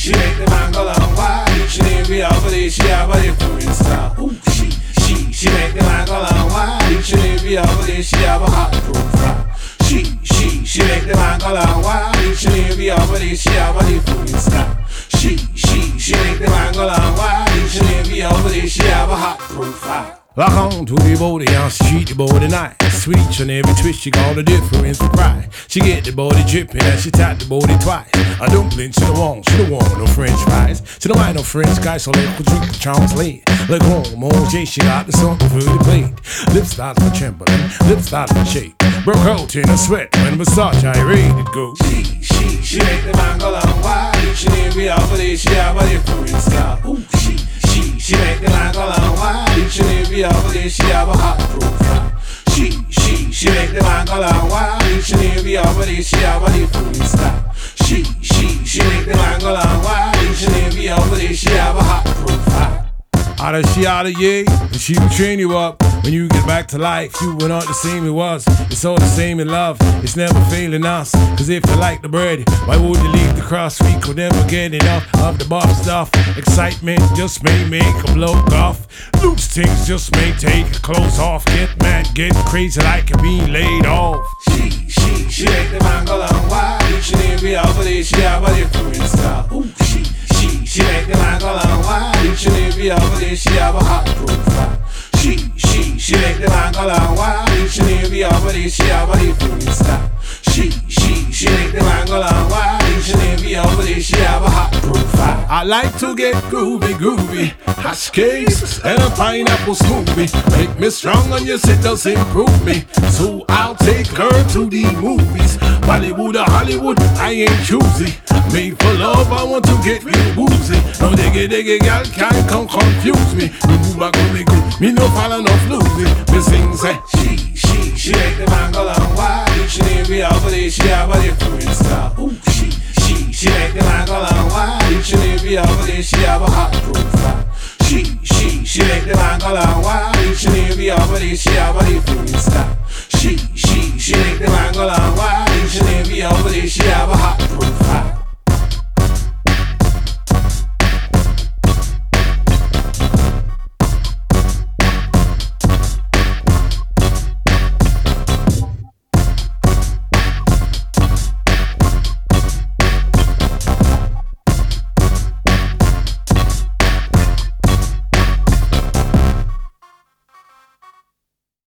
she make the man go long wild. Each and every other day she have a different style. Ooh, she make the man go long wild. Each and every other day she have a hot profile. She make the man go long wild. Each and every other day she have a different style. She make the man go long wild. Each and every other day she have a hot profile. Lock on to the body and she treat the body nice. Sweet on every twist, she got a difference of pride. She get the body dripping and she tap the body twice. A dumpling, she don't want no French fries. She don't mind no French guys, so let her drink the translate. Like home, on Jay, she got the something for the plate. Lips start to trembling, lips start to shake. Broke out in a sweat when massage I rated go. She make the man go long wild. Each and every other day she have a different style. Ooh, she make the man go long wild. Each and every other day she have a hot profile. She make the man go long wild. Each and every other day she have a different style. She make the man go long wild. Each and every other day she have a hot profile. Out of yeah, and she will train you up. When you get back to life, you were not the same it was. It's all the same in love, it's never failing us. Cause if you like the bread, why would you leave the crust? We could never get enough of the bob stuff. Excitement just may make a bloke off. Loose things just may take your clothes off. Get mad, get crazy like you're being laid off. She make the man go long wild. Each and every other day she have a different style. Ooh, she make the man go long wild. Each and every other day she have a hot profile. She make the man go long wild. Each and every other day she have a different style. She make the man go long wild. Each and every other day she have a hot profile. I like to get groovy, hash cakes and a pineapple smoothie. Make me strong and yes it does improve me. So I'll take her to the movies. Bollywood or Hollywood, I ain't choosy. Made for love, I want to get real woozy. No diggy girl can't come confuse me. Me move back on me good, me no fall no floozy. Me sing say she make the man go long wild. Each and every other day she have a different style. Ooh, she make the man go long wild. Each and every other day she have a hot profile. She make the man go long wild. Each and every other day she have a different style. She make the man go long wild. Each and every other day she have